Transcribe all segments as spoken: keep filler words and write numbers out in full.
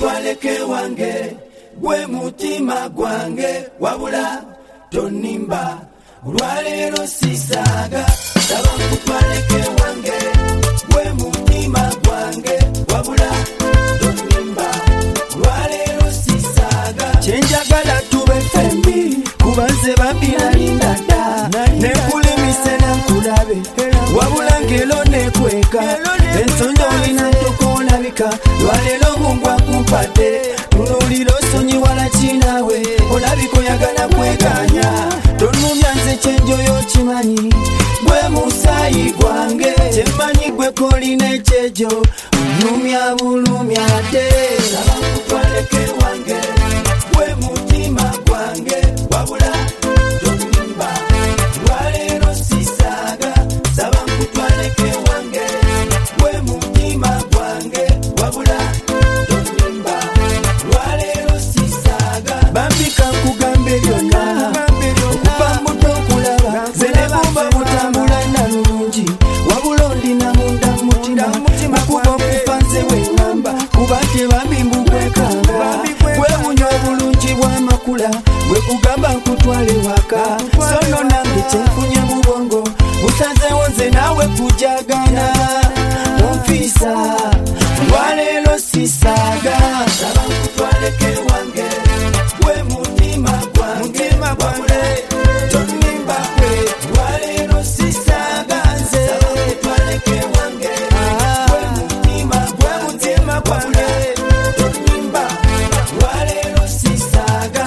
kutwaleke wange gwe mutima gwange wabula tonimba olwaleero sisaaga saba kutwaleke wange gwe mutima gwange wabula tonimba olwaleero sisaaga kyenjagala tube fembi kubanze bambiralinda dda nekulimise nankulabe wabula ngelo nekweka ensonja olina ntokolabika lwaleero gungwa kumpadde tunulira osonyiwala kinawe olabika oyagala kweganya tonumya nze kyenjoyo kimanyi gwe musaayi gwange kyemmanyi gwe kolina ekyejo onumya bulumya dde saba kutwaleke wange gwe mutima gwange wabula tonimba lwaleero sisaaga saba kutwaleke wange gwe mutima gwange wabula tonimba lwaleero sisaaga bambika nkugambe byonna okuva muto okulaba zenebumba butambula nalungi wabula ondina munda mutima mukuba okufa nze weŋŋamba kuba tebambimbugwekanga gwewunya obulungi bw'amakula bwe kugamba nkutwale waka sono nange kyenfunye mu bwongo busazeewo nze naawe kujagana onfiisa lwaleero sisaaga saba nkutwaleke wange gwe mutima gwange wabula tonimba gwe lwaleero sisaaga nze saba nkutwaleke wange gwe mutima gwange wabula tonimba lwaleero sisaaga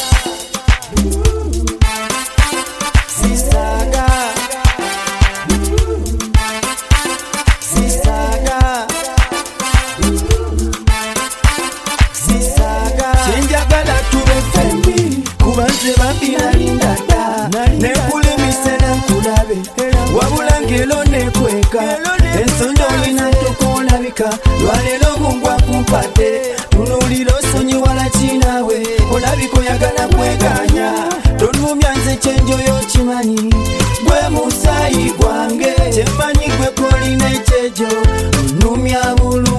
sisaaga sisaaga sisaaga kyenjagala tube fembi kubanze bambiralinda dda nekulimise nankulabe wabula ngelo nekweka ensonja olina ntokolabika lwaleero gungwa kumpadde tunulira osonyiwala kinawe olabika oyagala kweganya tonumya nze kyenjoyo kimanyi gwe musaayi gwange kyemmanyi gwe kolina ekyejo onumya bulu